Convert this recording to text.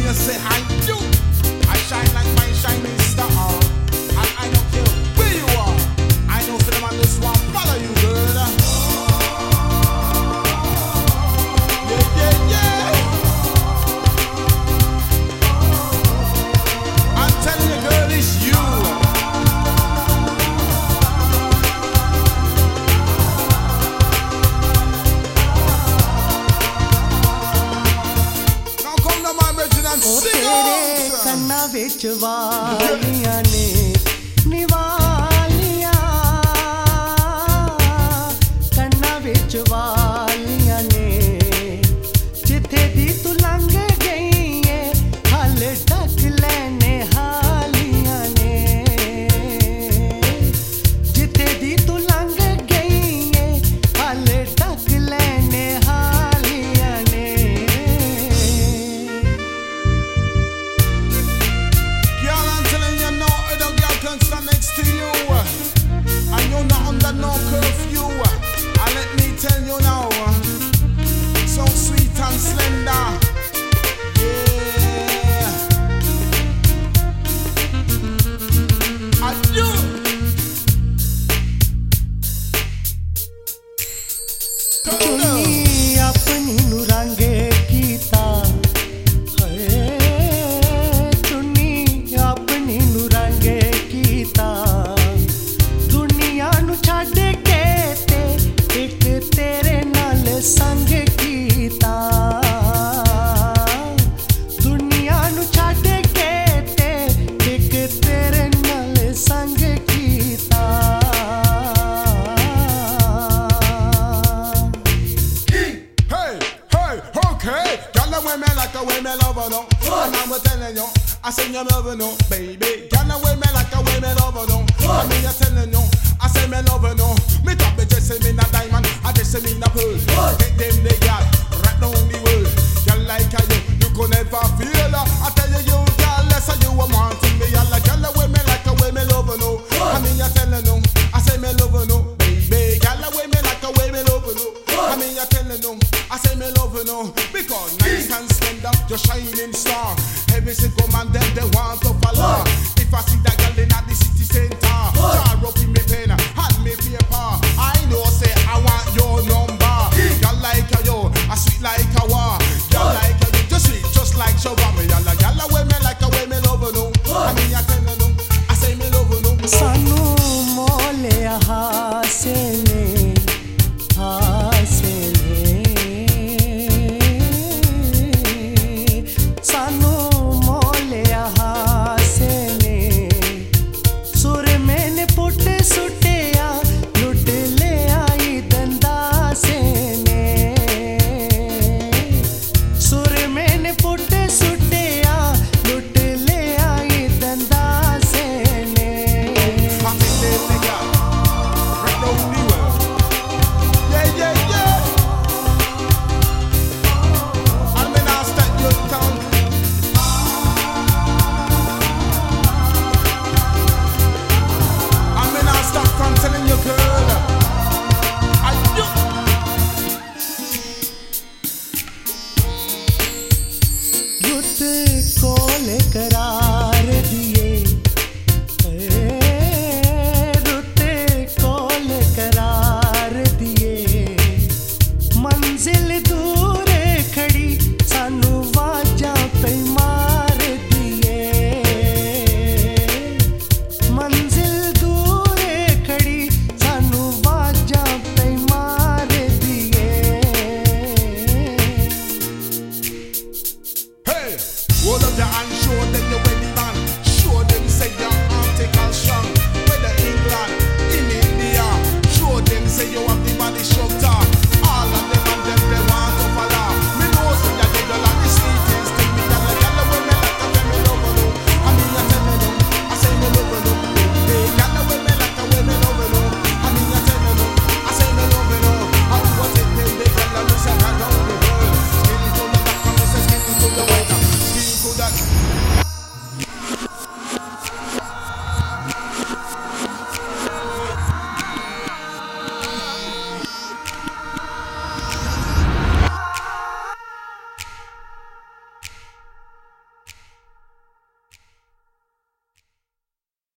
say I do. I shine like my shining star. And I don't care where you are. I know for them on this one follow you, girl. Yeah, yeah, yeah. I'm telling you, girl, it's you. ਕੰਨਾਂ ਵਿੱਚ ਵਾਲੀਆਂ ਨੇ ਨਿਵਾਲੀਆਂ ਕੰਨਾਂ ਵਿੱਚ ਵਾਲੀਆਂ ਨੇ ਜਿੱਥੇ ਦੀ ਤੂੰ ਲੰਘ ਗਈ ਏ ਹਾਲੇ ਢੱਕ ਲੈਨੇ ਹਾਲੀਆਂ ਨੇ ਜਿੱਥੇ ਦੀ ਤੂੰ ਲੰਘ ਗਈ ਏ ਹਾਲੇ ਢੱਕ ਲੈਨੇ ਹਾਲੀਆਂ ਨੇ stand next to you, and you're not under no curfew. And let me tell you now, so sweet and slender, yeah. And you. चुनी अपनी नू रंगे कीता चुनी अपनी नू रंगे कीता दुनिया नू छड्ड के ते एक तेरे नाल संग कीता दुनिया नू छड्ड के ते एक तेरे नाल संग कीता Okay, girl, the way me like a way me love her now. And I'm telling you, I say you love her now, baby. Girl, the way me like a way me love her now. I mean you telling you, I say me love her now. Me top me just say me na diamond, I just say me na pearl. Take them the girl, right down the world. Girl like you could never feel her. I tell you, girl, less than you a wanting me. I like girl, the way me like a way me love her now. I mean you telling you, I say me love her now, baby. Girl, the way me like a way me love her now. I mean you telling you, I say me love her now. Because nice and slender, your shining star. Every single man them they want to follow. If I see that girl in at the city center, jar up in me pen, hand me paper. I know say I want your number. Girl like you, I sweet like a war. Girl like you, just sweet, just like shawarma. Girl like girl away me like a way me love her now. I mean I tell her now, I say me love her now. Sanu mole hasene hasene sanu mole hasene sur maine put sutiya lut le ai danda sene sur maine put sutiya lut le ai danda sene I think they nigga right now the world. Yeah, yeah, yeah. I'm in our state your town. I'm in our stock, I'm telling you, girl. I do. रुत कोल करार दिए रुत कोल करार दिए मंजिल दूर खड़ी सानू वाजा पे मार दिए मंजिल दूर खड़ी सानू वाजा पे मार दिए Hey, hold up your hand, show them your